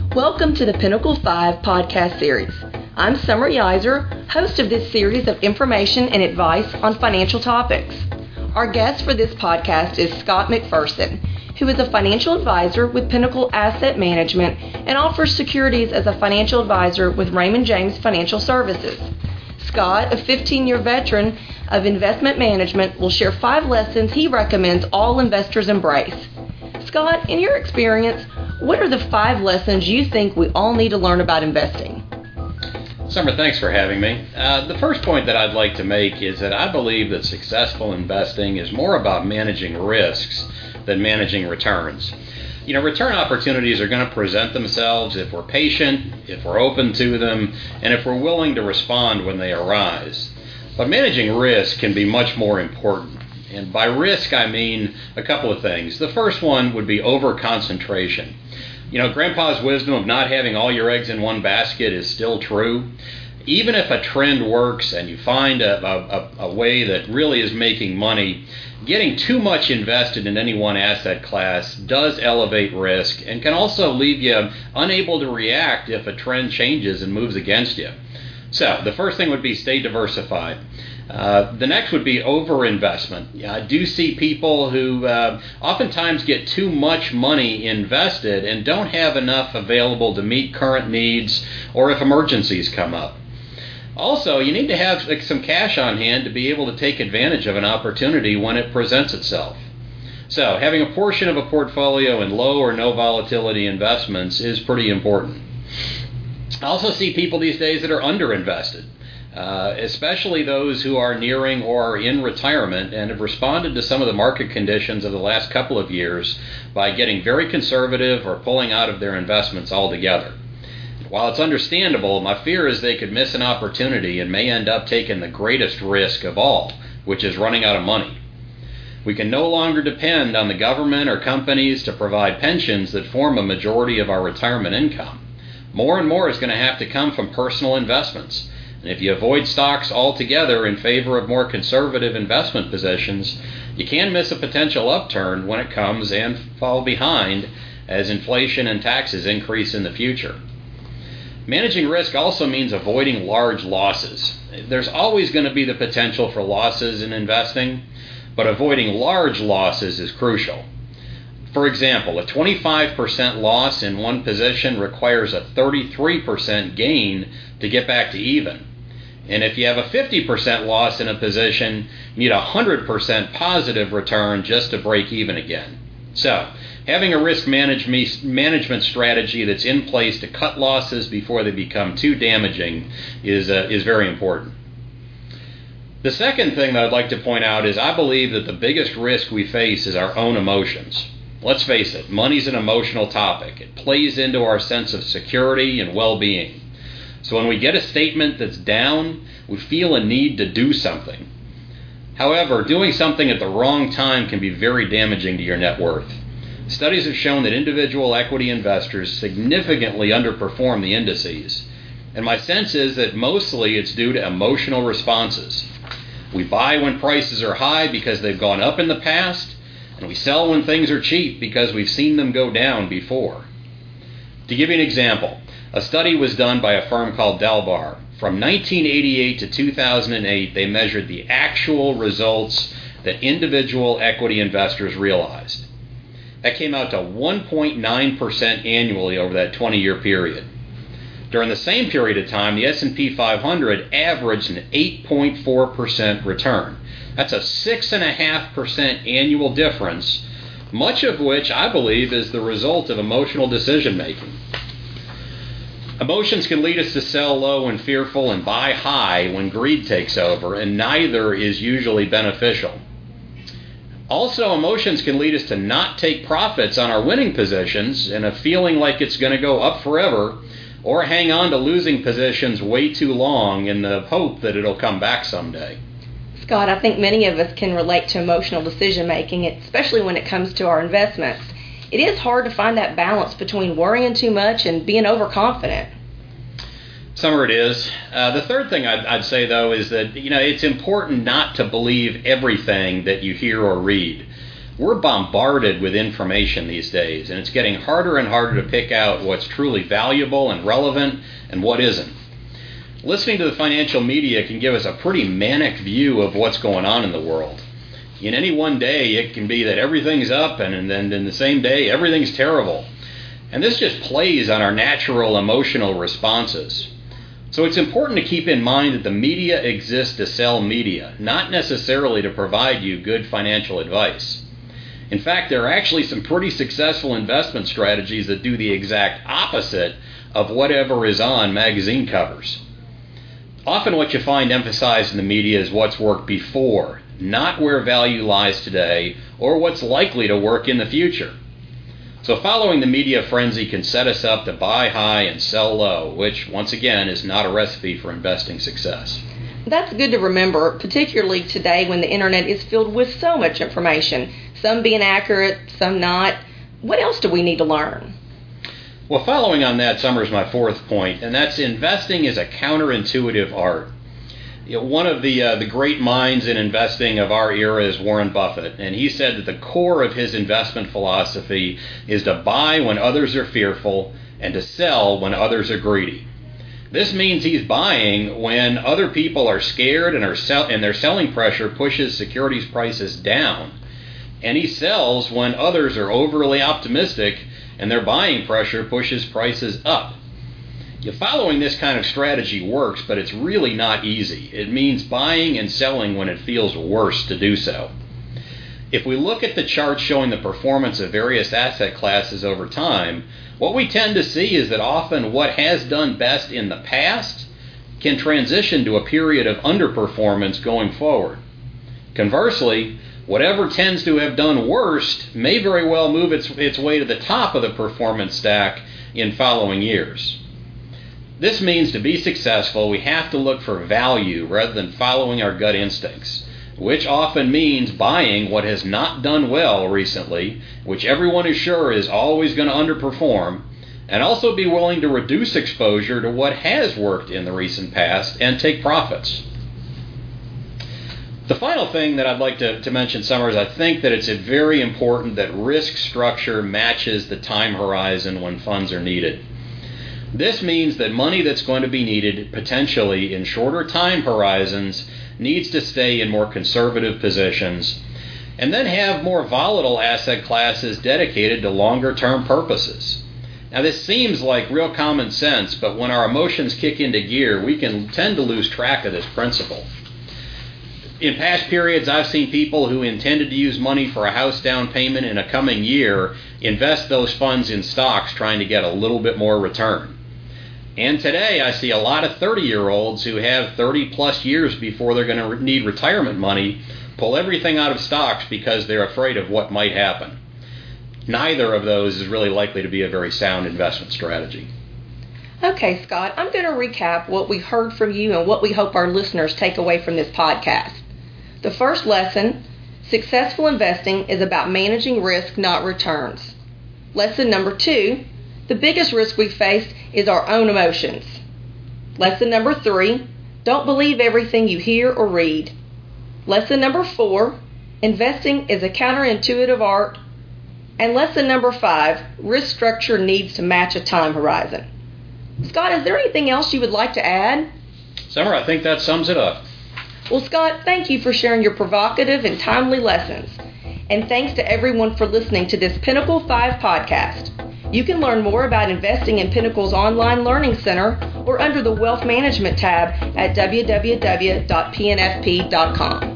Welcome to the Pinnacle 5 podcast series. I'm Summer Yiser, host of this series of information and advice on financial topics. Our guest for this podcast is Scott McPherson, who is a financial advisor with Pinnacle Asset Management and offers securities as a financial advisor with Raymond James Financial Services. Scott, a 15-year veteran of investment management, will share 5 lessons he recommends all investors embrace. Scott, in your experience, what are the 5 lessons you think we all need to learn about investing? Summer, thanks for having me. The first point that I'd like to make is that I believe that successful investing is more about managing risks than managing returns. Return opportunities are going to present themselves if we're patient, if we're open to them, and if we're willing to respond when they arise. But managing risk can be much more important. And by risk, I mean a couple of things. The first one would be over-concentration. Grandpa's wisdom of not having all your eggs in one basket is still true. Even if a trend works and you find a way that really is making money, getting too much invested in any one asset class does elevate risk and can also leave you unable to react if a trend changes and moves against you. So the first thing would be stay diversified. The next would be overinvestment. I do see people who oftentimes get too much money invested and don't have enough available to meet current needs or if emergencies come up. Also, you need to have some cash on hand to be able to take advantage of an opportunity when it presents itself. So having a portion of a portfolio in low or no volatility investments is pretty important. I also see people these days that are underinvested. Especially those who are nearing or are in retirement and have responded to some of the market conditions of the last couple of years by getting very conservative or pulling out of their investments altogether. While it's understandable, my fear is they could miss an opportunity and may end up taking the greatest risk of all, which is running out of money. We can no longer depend on the government or companies to provide pensions that form a majority of our retirement income. More and more is going to have to come from personal investments. And if you avoid stocks altogether in favor of more conservative investment positions, you can miss a potential upturn when it comes and fall behind as inflation and taxes increase in the future. Managing risk also means avoiding large losses. There's always going to be the potential for losses in investing, but avoiding large losses is crucial. For example, a 25% loss in one position requires a 33% gain to get back to even. And if you have a 50% loss in a position, you need a 100% positive return just to break even again. So, having a risk management strategy that's in place to cut losses before they become too damaging is very important. The second thing that I'd like to point out is I believe that the biggest risk we face is our own emotions. Let's face it, money's an emotional topic. It plays into our sense of security and well-being. So when we get a statement that's down, we feel a need to do something. However, doing something at the wrong time can be very damaging to your net worth. Studies have shown that individual equity investors significantly underperform the indices. And my sense is that mostly it's due to emotional responses. We buy when prices are high because they've gone up in the past, and we sell when things are cheap because we've seen them go down before. To give you an example, a study was done by a firm called Delbar. From 1988 to 2008, they measured the actual results that individual equity investors realized. That came out to 1.9% annually over that 20-year period. During the same period of time, the S&P 500 averaged an 8.4% return. That's a 6.5% annual difference, much of which I believe is the result of emotional decision making. Emotions can lead us to sell low when fearful and buy high when greed takes over, and neither is usually beneficial. Also, emotions can lead us to not take profits on our winning positions and a feeling like it's going to go up forever, or hang on to losing positions way too long in the hope that it'll come back someday. Scott, I think many of us can relate to emotional decision making, especially when it comes to our investments. It is hard to find that balance between worrying too much and being overconfident. Summer, it is. The third thing I'd say, though, is that it's important not to believe everything that you hear or read. We're bombarded with information these days, and it's getting harder and harder to pick out what's truly valuable and relevant and what isn't. Listening to the financial media can give us a pretty manic view of what's going on in the world. In any one day, it can be that everything's up, and then in the same day, everything's terrible. And this just plays on our natural emotional responses. So it's important to keep in mind that the media exists to sell media, not necessarily to provide you good financial advice. In fact, there are actually some pretty successful investment strategies that do the exact opposite of whatever is on magazine covers. Often what you find emphasized in the media is what's worked before, not where value lies today or what's likely to work in the future. So following the media frenzy can set us up to buy high and sell low, which, once again, is not a recipe for investing success. That's good to remember, particularly today when the internet is filled with so much information, some being accurate, some not. What else do we need to learn? Well, following on that, Summer's my fourth point, and that's investing is a counterintuitive art. One of the great minds in investing of our era is Warren Buffett, and he said that the core of his investment philosophy is to buy when others are fearful and to sell when others are greedy. This means he's buying when other people are scared and their selling pressure pushes securities prices down, and he sells when others are overly optimistic and their buying pressure pushes prices up. Following this kind of strategy works, but it's really not easy. It means buying and selling when it feels worse to do so. If we look at the charts showing the performance of various asset classes over time, what we tend to see is that often what has done best in the past can transition to a period of underperformance going forward. Conversely, whatever tends to have done worst may very well move its way to the top of the performance stack in following years. This means to be successful, we have to look for value rather than following our gut instincts, which often means buying what has not done well recently, which everyone is sure is always going to underperform, and also be willing to reduce exposure to what has worked in the recent past and take profits. The final thing that I'd like to mention, Summer, is I think that it's very important that risk structure matches the time horizon when funds are needed. This means that money that's going to be needed potentially in shorter time horizons needs to stay in more conservative positions and then have more volatile asset classes dedicated to longer term purposes. Now this seems like real common sense, but when our emotions kick into gear, we can tend to lose track of this principle. In past periods, I've seen people who intended to use money for a house down payment in a coming year invest those funds in stocks trying to get a little bit more return. And today I see a lot of 30-year-olds who have 30 plus years before they're going to need retirement money pull everything out of stocks because they're afraid of what might happen. Neither of those is really likely to be a very sound investment strategy. Okay, Scott, I'm going to recap what we heard from you and what we hope our listeners take away from this podcast. The first lesson, successful investing is about managing risk, not returns. Lesson number 2, the biggest risk we face is our own emotions. Lesson number 3, don't believe everything you hear or read. Lesson number 4, investing is a counterintuitive art. And lesson number 5, risk structure needs to match a time horizon. Scott, is there anything else you would like to add? Summer, I think that sums it up. Well, Scott, thank you for sharing your provocative and timely lessons. And thanks to everyone for listening to this Pinnacle 5 podcast. You can learn more about investing in Pinnacle's online learning center or under the Wealth Management tab at www.pnfp.com.